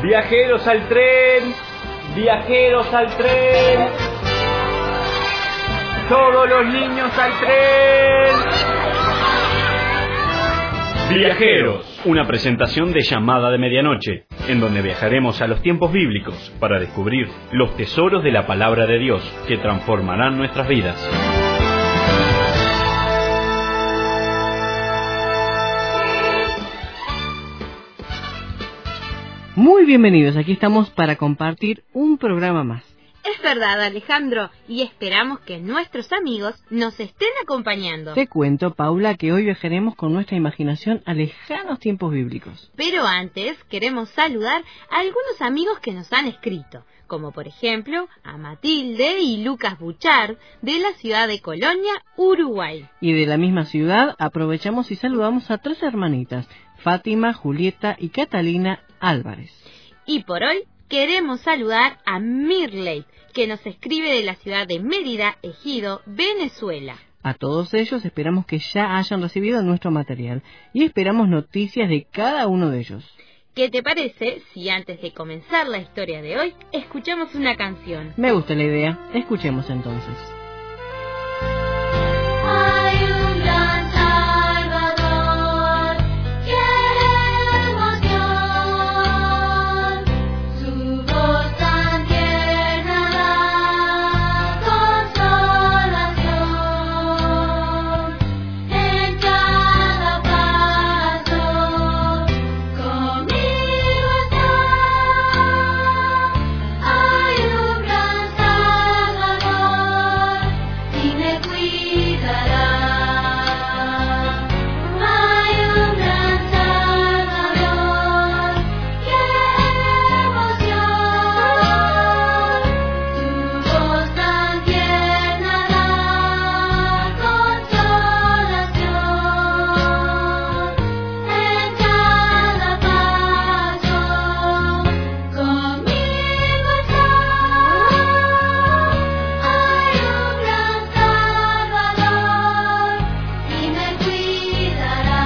Viajeros al tren, viajeros al tren. Todos los niños al tren. Viajeros, una presentación de Llamada de Medianoche, en donde viajaremos a los tiempos bíblicos para descubrir los tesoros de la palabra de Dios que transformarán nuestras vidas. Muy bienvenidos, aquí estamos para compartir un programa más. Es verdad, Alejandro, y esperamos que nuestros amigos nos estén acompañando. Te cuento, Paula, que hoy viajaremos con nuestra imaginación a lejanos tiempos bíblicos. Pero antes queremos saludar a algunos amigos que nos han escrito, como por ejemplo a Matilde y Lucas Buchard de la ciudad de Colonia, Uruguay. Y de la misma ciudad aprovechamos y saludamos a 3 hermanitas, Fátima, Julieta y Catalina Álvarez. Y por hoy queremos saludar a Mirley, que nos escribe de la ciudad de Mérida, Ejido, Venezuela. A todos ellos esperamos que ya hayan recibido nuestro material y esperamos noticias de cada uno de ellos. ¿Qué te parece si antes de comenzar la historia de hoy escuchamos una canción? Me gusta la idea, escuchemos entonces. Hay un gran Salvador, qué emoción, su voz tan tierna da consolación, en cada paso conmigo está. Hay un gran Salvador y me cuidará. Hay un gran Salvador, qué emoción, su voz tan tierna da consolación, en cada paso conmigo está. Hay un gran Salvador y me cuidará.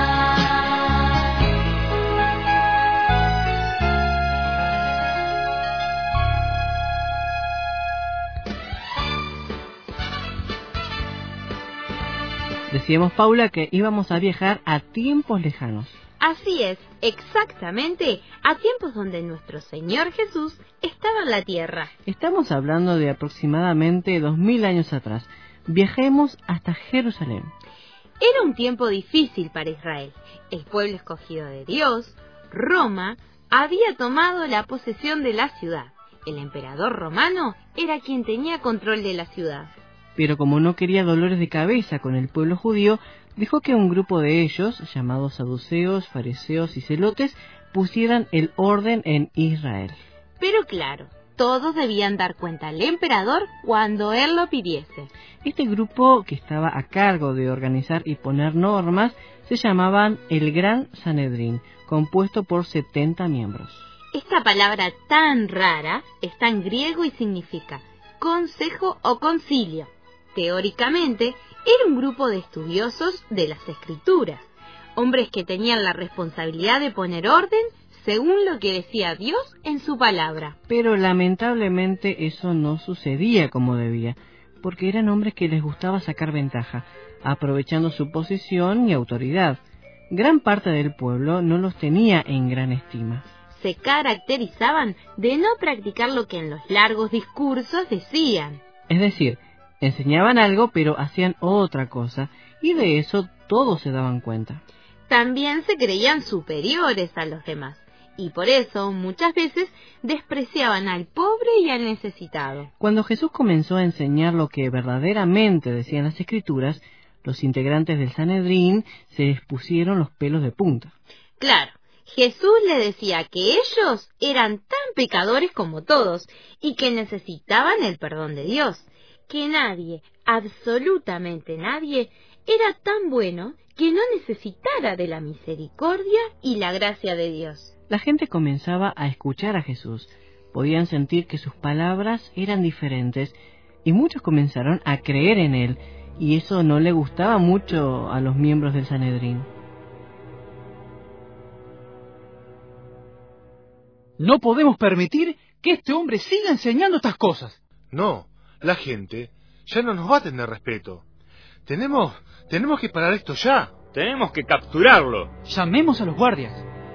Decíamos, Paula, que íbamos a viajar a tiempos lejanos. Así es, exactamente, a tiempos donde nuestro Señor Jesús estaba en la tierra. Estamos hablando de aproximadamente 2000 años atrás. Viajemos hasta Jerusalén. Era un tiempo difícil para Israel. El pueblo escogido de Dios, Roma, había tomado la posesión de la ciudad. El emperador romano era quien tenía control de la ciudad. Pero como no quería dolores de cabeza con el pueblo judío, dejó que un grupo de ellos, llamados saduceos, fariseos y celotes, pusieran el orden en Israel. Pero claro, todos debían dar cuenta al emperador cuando él lo pidiese. Este grupo, que estaba a cargo de organizar y poner normas, se llamaban el Gran Sanedrín, compuesto por 70 miembros. Esta palabra tan rara está en griego y significa consejo o concilio. Teóricamente, era un grupo de estudiosos de las Escrituras, hombres que tenían la responsabilidad de poner orden según lo que decía Dios en su palabra. Pero lamentablemente eso no sucedía como debía, porque eran hombres que les gustaba sacar ventaja, aprovechando su posición y autoridad. Gran parte del pueblo no los tenía en gran estima. Se caracterizaban de no practicar lo que en los largos discursos decían. Es decir, enseñaban algo pero hacían otra cosa, y de eso todos se daban cuenta. También se creían superiores a los demás, y por eso muchas veces despreciaban al pobre y al necesitado. Cuando Jesús comenzó a enseñar lo que verdaderamente decían las Escrituras, los integrantes del Sanedrín se les pusieron los pelos de punta. Claro, Jesús le decía que ellos eran tan pecadores como todos y que necesitaban el perdón de Dios, que nadie, absolutamente nadie, era tan bueno que no necesitara de la misericordia y la gracia de Dios. La gente comenzaba a escuchar a Jesús. Podían sentir que sus palabras eran diferentes y muchos comenzaron a creer en él, y eso no le gustaba mucho a los miembros del Sanedrín. No podemos permitir que este hombre siga enseñando estas cosas. No, la gente ya no nos va a tener respeto. Tenemos que parar esto ya. Tenemos que capturarlo. Llamemos a los guardias.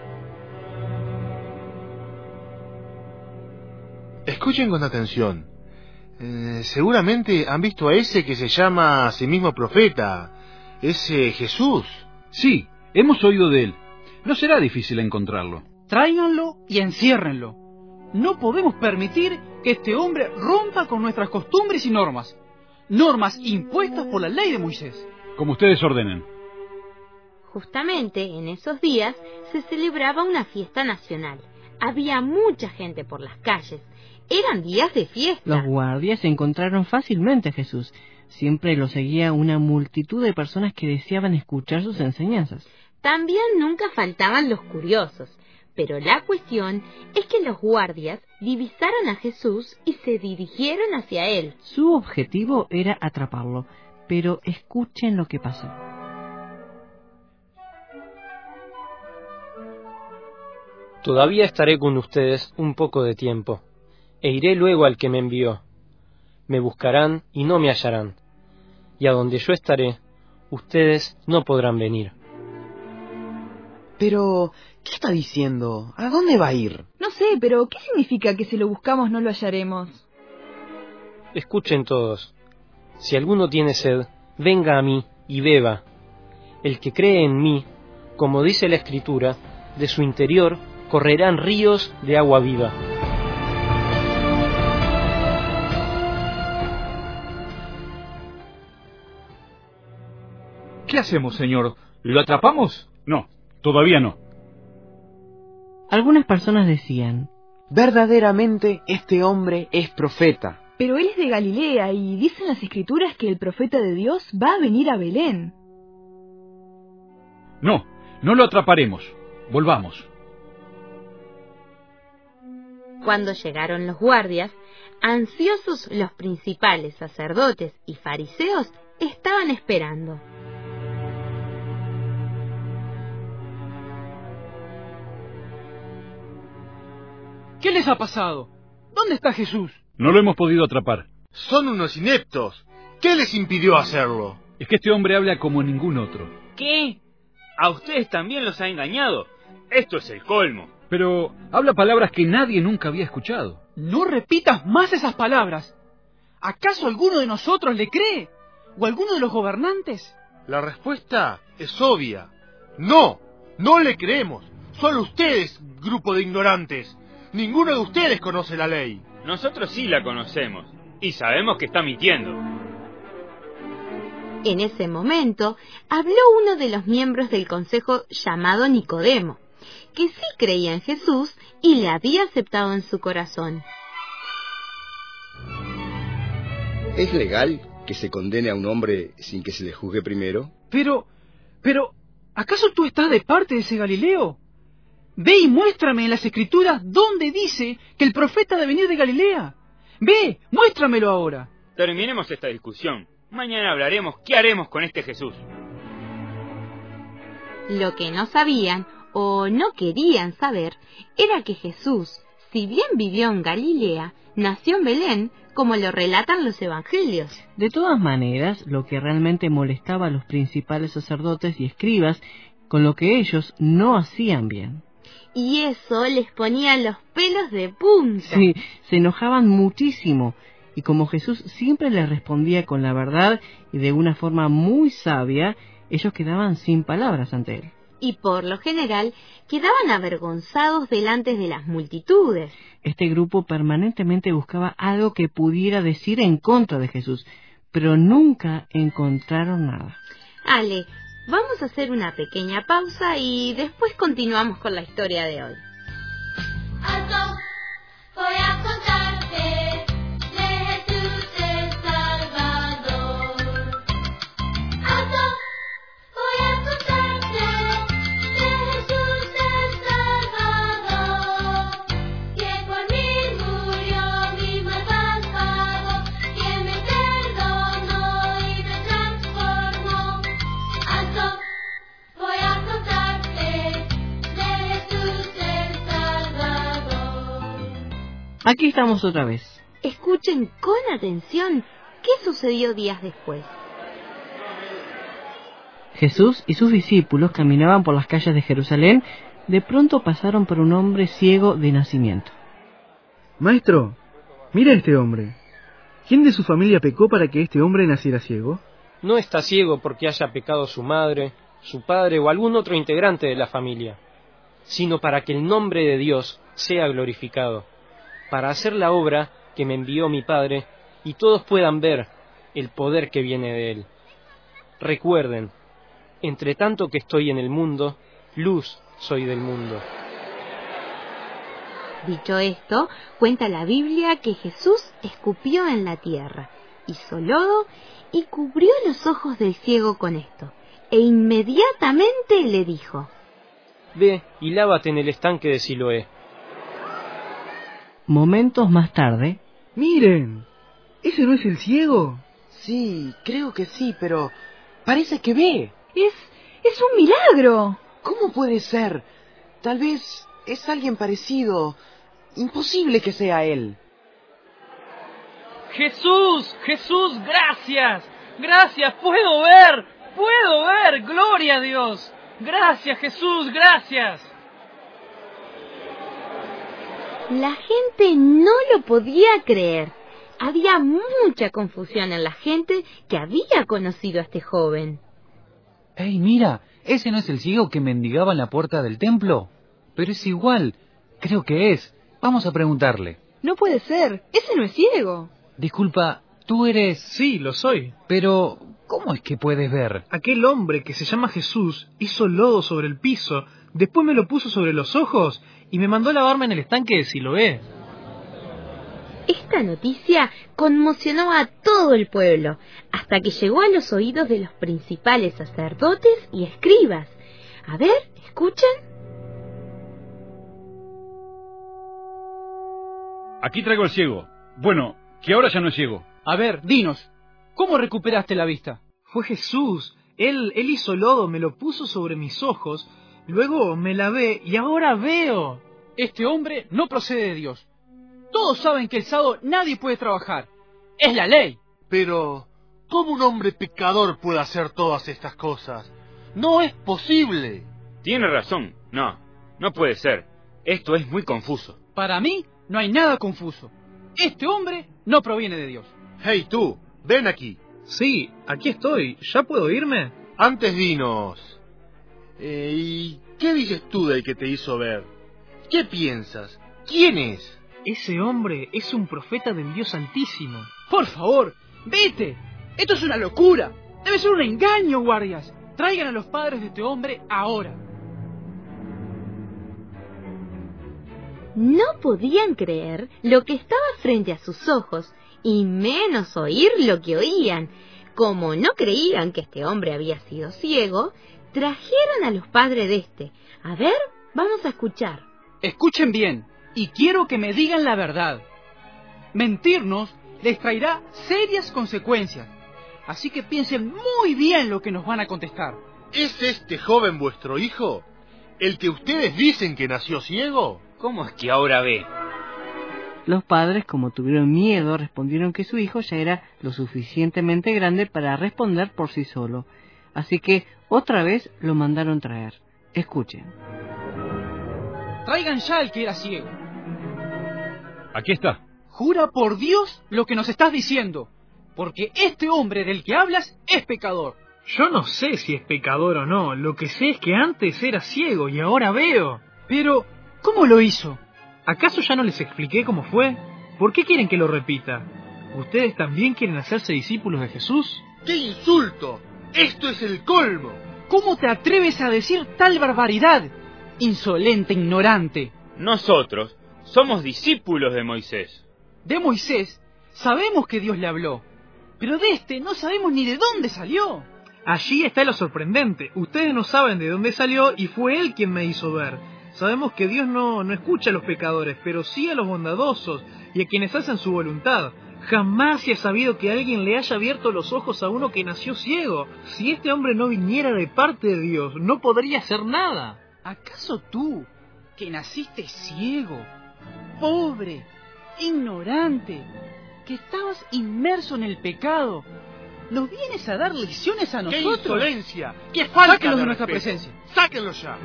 Escuchen con atención. Seguramente han visto a ese que se llama a sí mismo profeta, ese Jesús. Sí, hemos oído de él. No será difícil encontrarlo. Tráiganlo y enciérrenlo. No podemos permitir que este hombre rompa con nuestras costumbres y normas. Normas impuestas por la ley de Moisés. Como ustedes ordenen. Justamente en esos días se celebraba una fiesta nacional. Había mucha gente por las calles. Eran días de fiesta. Los guardias encontraron fácilmente a Jesús. Siempre lo seguía una multitud de personas que deseaban escuchar sus enseñanzas. También nunca faltaban los curiosos. Pero la cuestión es que los guardias divisaron a Jesús y se dirigieron hacia él. Su objetivo era atraparlo, pero escuchen lo que pasó. Todavía estaré con ustedes un poco de tiempo, e iré luego al que me envió. Me buscarán y no me hallarán, y a donde yo estaré, ustedes no podrán venir. Pero, ¿qué está diciendo? ¿A dónde va a ir? No sé, pero ¿qué significa que si lo buscamos no lo hallaremos? Escuchen todos. Si alguno tiene sed, venga a mí y beba. El que cree en mí, como dice la Escritura, de su interior correrán ríos de agua viva. ¿Qué hacemos, señor? ¿Lo atrapamos? No, todavía no. Algunas personas decían: verdaderamente este hombre es profeta. Pero él es de Galilea y dicen las Escrituras que el profeta de Dios va a venir a Belén. No, no lo atraparemos. Volvamos. Cuando llegaron los guardias, ansiosos los principales sacerdotes y fariseos estaban esperando. ¿Qué les ha pasado? ¿Dónde está Jesús? No lo hemos podido atrapar. Son unos ineptos. ¿Qué les impidió hacerlo? Es que este hombre habla como ningún otro. ¿Qué? ¿A ustedes también los ha engañado? Esto es el colmo. Pero habla palabras que nadie nunca había escuchado. No repitas más esas palabras. ¿Acaso alguno de nosotros le cree? ¿O alguno de los gobernantes? La respuesta es obvia. No, no le creemos. Solo ustedes, grupo de ignorantes. Ninguno de ustedes conoce la ley. Nosotros sí la conocemos y sabemos que está mintiendo. En ese momento habló uno de los miembros del consejo llamado Nicodemo, que sí creía en Jesús y le había aceptado en su corazón. ¿Es legal que se condene a un hombre sin que se le juzgue primero? Pero, ¿acaso tú estás de parte de ese Galileo? Ve y muéstrame en las Escrituras dónde dice que el profeta ha de venir de Galilea. Ve, muéstramelo ahora. Terminemos esta discusión. Mañana hablaremos qué haremos con este Jesús. Lo que no sabían o no querían saber era que Jesús, si bien vivió en Galilea, nació en Belén, como lo relatan los evangelios. De todas maneras, lo que realmente molestaba a los principales sacerdotes y escribas, con lo que ellos no hacían bien. Y eso les ponía los pelos de punta. Sí, se enojaban muchísimo. Y como Jesús siempre les respondía con la verdad y de una forma muy sabia, ellos quedaban sin palabras ante él. Y por lo general quedaban avergonzados delante de las multitudes. Este grupo permanentemente buscaba algo que pudiera decir en contra de Jesús, pero nunca encontraron nada. Ale, vamos a hacer una pequeña pausa y después continuamos con la historia de hoy. Alto, voy a contarte de Jesús el Salvador. Alto, voy a contarte de Jesús el Salvador, que por mí murió mi mal pago, que me perdonó y me transformó. Alto, voy a contarte de Jesús el Salvador. Aquí estamos otra vez. Escuchen con atención qué sucedió días después. Jesús y sus discípulos caminaban por las calles de Jerusalén. De pronto pasaron por un hombre ciego de nacimiento. Maestro, mira a este hombre. ¿Quién de su familia pecó para que este hombre naciera ciego? No está ciego porque haya pecado su madre, su padre o algún otro integrante de la familia, sino para que el nombre de Dios sea glorificado, para hacer la obra que me envió mi Padre y todos puedan ver el poder que viene de él. Recuerden, entre tanto que estoy en el mundo, luz soy del mundo. Dicho esto, cuenta la Biblia que Jesús escupió en la tierra, hizo lodo y cubrió los ojos del ciego con esto, e inmediatamente le dijo: Ve y lávate en el estanque de Siloé. Momentos más tarde... ¡Miren! ¿Ese no es el ciego? Sí, creo que sí, pero parece que ve. Es un milagro. ¿Cómo puede ser? Tal vez es alguien parecido. Imposible que sea él. Jesús, Jesús, gracias. Gracias, puedo ver, gloria a Dios. Gracias, Jesús, gracias. La gente no lo podía creer. Había mucha confusión en la gente que había conocido a este joven. ¡Ey, mira! ¿Ese no es el ciego que mendigaba en la puerta del templo? Pero es igual. Creo que es. Vamos a preguntarle. No puede ser. Ese no es ciego. Disculpa, ¿tú eres...? Sí, lo soy. Pero, ¿cómo es que puedes ver? Aquel hombre que se llama Jesús hizo lodo sobre el piso, después me lo puso sobre los ojos y me mandó a lavarme en el estanque de Siloé. Esta noticia conmocionó a todo el pueblo, hasta que llegó a los oídos de los principales sacerdotes y escribas. A ver, ¿escuchan? Aquí traigo al ciego. Bueno, que ahora ya no es ciego. A ver, dinos, ¿cómo recuperaste la vista? Fue Jesús. Él hizo lodo, me lo puso sobre mis ojos, luego me lavé y ahora veo. Este hombre no procede de Dios. Todos saben que el sábado nadie puede trabajar. Es la ley. Pero, ¿cómo un hombre pecador puede hacer todas estas cosas? No es posible. Tiene razón. No puede ser. Esto es muy confuso. Para mí, no hay nada confuso. Este hombre no proviene de Dios. Hey, tú, ven aquí. Sí, aquí estoy. ¿Ya puedo irme? Antes dinos. ¿Y qué dices tú del que te hizo ver? ¿Qué piensas? ¿Quién es? Ese hombre es un profeta del Dios Altísimo. Por favor, vete. Esto es una locura. Debe ser un engaño, guardias. Traigan a los padres de este hombre ahora. No podían creer lo que estaba frente a sus ojos, y menos oír lo que oían. Como no creían que este hombre había sido ciego, trajeron a los padres de este. A ver, vamos a escuchar. Escuchen bien, y quiero que me digan la verdad. Mentirnos les traerá serias consecuencias, así que piensen muy bien lo que nos van a contestar. ¿Es este joven vuestro hijo? ¿El que ustedes dicen que nació ciego? ¿Cómo es que ahora ve? Los padres, como tuvieron miedo, respondieron que su hijo ya era lo suficientemente grande para responder por sí solo. Así que otra vez lo mandaron traer. Escuchen. Traigan ya al que era ciego. Aquí está. Jura por Dios lo que nos estás diciendo, porque este hombre del que hablas es pecador. Yo no sé si es pecador o no. Lo que sé es que antes era ciego y ahora veo. Pero, ¿cómo lo hizo? ¿Acaso ya no les expliqué cómo fue? ¿Por qué quieren que lo repita? ¿Ustedes también quieren hacerse discípulos de Jesús? ¡Qué insulto! ¡Esto es el colmo! ¿Cómo te atreves a decir tal barbaridad? Insolente, ignorante. Nosotros somos discípulos de Moisés. De Moisés sabemos que Dios le habló, pero de este no sabemos ni de dónde salió. Allí está lo sorprendente. Ustedes no saben de dónde salió y fue Él quien me hizo ver. Sabemos que Dios no escucha a los pecadores, pero sí a los bondadosos y a quienes hacen su voluntad. Jamás se ha sabido que alguien le haya abierto los ojos a uno que nació ciego. Si este hombre no viniera de parte de Dios, no podría hacer nada. ¿Acaso tú, que naciste ciego, pobre, ignorante, que estabas inmerso en el pecado. ¿Nos vienes a dar lecciones a nosotros? ¡Qué insolencia! ¡Qué falta Sáquenlos de de nuestra respeto! presencia. ¡Sáquenlos ya!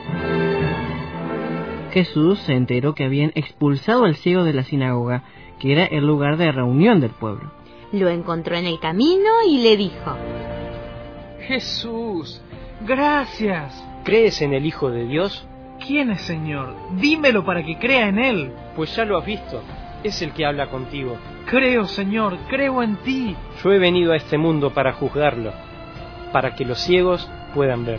Jesús se enteró que habían expulsado al ciego de la sinagoga, que era el lugar de reunión del pueblo. Lo encontró en el camino y le dijo: Jesús, gracias. ¿Crees en el Hijo de Dios? ¿Quién es, Señor? Dímelo para que crea en Él. Pues ya lo has visto. Es el que habla contigo. Creo, Señor, creo en ti. Yo he venido a este mundo para juzgarlo, para que los ciegos puedan ver.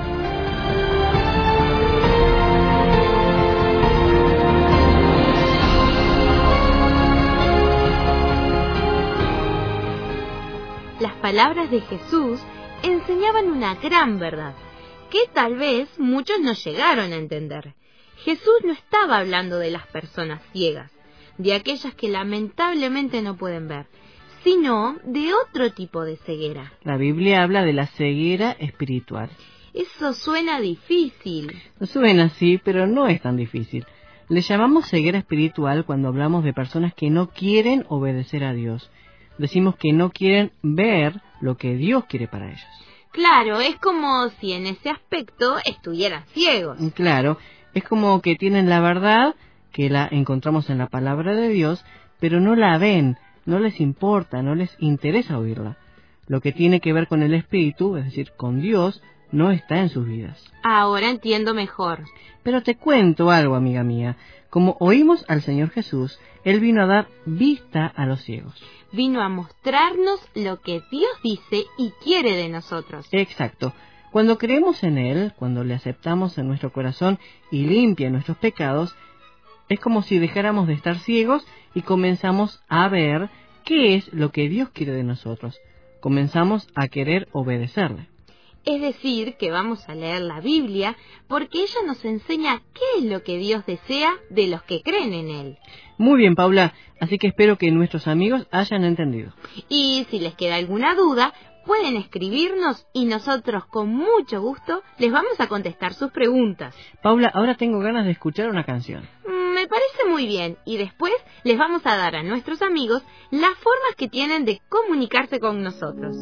Las palabras de Jesús enseñaban una gran verdad, que tal vez muchos no llegaron a entender. Jesús no estaba hablando de las personas ciegas, de aquellas que lamentablemente no pueden ver, sino de otro tipo de ceguera. La Biblia habla de la ceguera espiritual. Eso suena difícil. Suena así, pero no es tan difícil. Le llamamos ceguera espiritual cuando hablamos de personas que no quieren obedecer a Dios. Decimos que no quieren ver lo que Dios quiere para ellos. Claro, es como si en ese aspecto estuvieran ciegos. Claro, es como que tienen la verdad, que la encontramos en la palabra de Dios, pero no la ven, no les importa, no les interesa oírla. Lo que tiene que ver con el Espíritu, es decir, con Dios, no está en sus vidas. Ahora entiendo mejor. Pero te cuento algo, amiga mía. Como oímos al Señor Jesús, Él vino a dar vista a los ciegos. Vino a mostrarnos lo que Dios dice y quiere de nosotros. Exacto. Cuando creemos en Él, cuando le aceptamos en nuestro corazón y limpia nuestros pecados, es como si dejáramos de estar ciegos y comenzamos a ver qué es lo que Dios quiere de nosotros. Comenzamos a querer obedecerle. Es decir, que vamos a leer la Biblia porque ella nos enseña qué es lo que Dios desea de los que creen en Él. Muy bien, Paula. Así que espero que nuestros amigos hayan entendido. Y si les queda alguna duda, pueden escribirnos y nosotros con mucho gusto les vamos a contestar sus preguntas. Paula, ahora tengo ganas de escuchar una canción. Me parece muy bien. Y después les vamos a dar a nuestros amigos las formas que tienen de comunicarse con nosotros.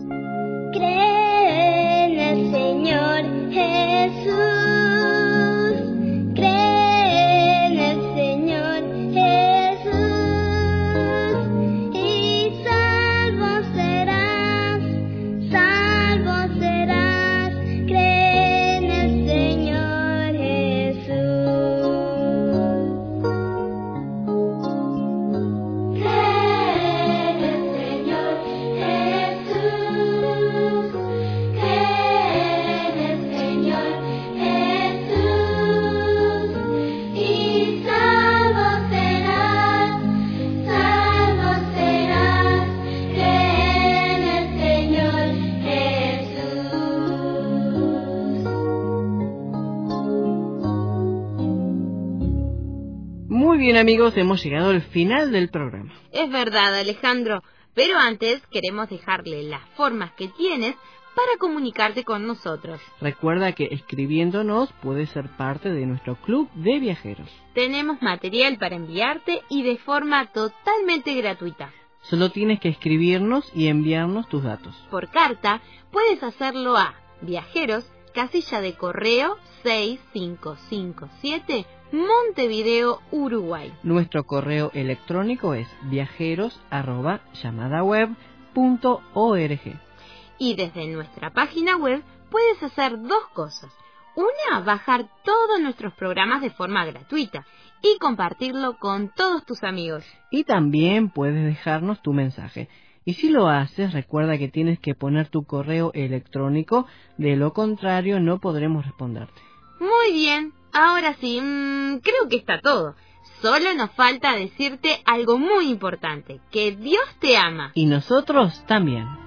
Cree en el Señor Jesús, cree en el Señor Jesús, y salvo serás, cree en el Señor Jesús. Cree en el Señor Jesús. Muy bien, amigos, hemos llegado al final del programa. Es verdad, Alejandro, pero antes queremos dejarle las formas que tienes para comunicarte con nosotros. Recuerda que escribiéndonos puedes ser parte de nuestro club de viajeros. Tenemos material para enviarte y de forma totalmente gratuita. Solo tienes que escribirnos y enviarnos tus datos. Por carta puedes hacerlo a Viajeros, casilla de correo 6557, Montevideo, Uruguay. Nuestro correo electrónico es viajeros@llamadaweb.org. Y desde nuestra página web puedes hacer dos cosas. Una, bajar todos nuestros programas de forma gratuita y compartirlo con todos tus amigos. Y también puedes dejarnos tu mensaje. Y si lo haces, recuerda que tienes que poner tu correo electrónico, de lo contrario no podremos responderte. Muy bien, ahora sí, creo que está todo. Solo nos falta decirte algo muy importante, que Dios te ama. Y nosotros también.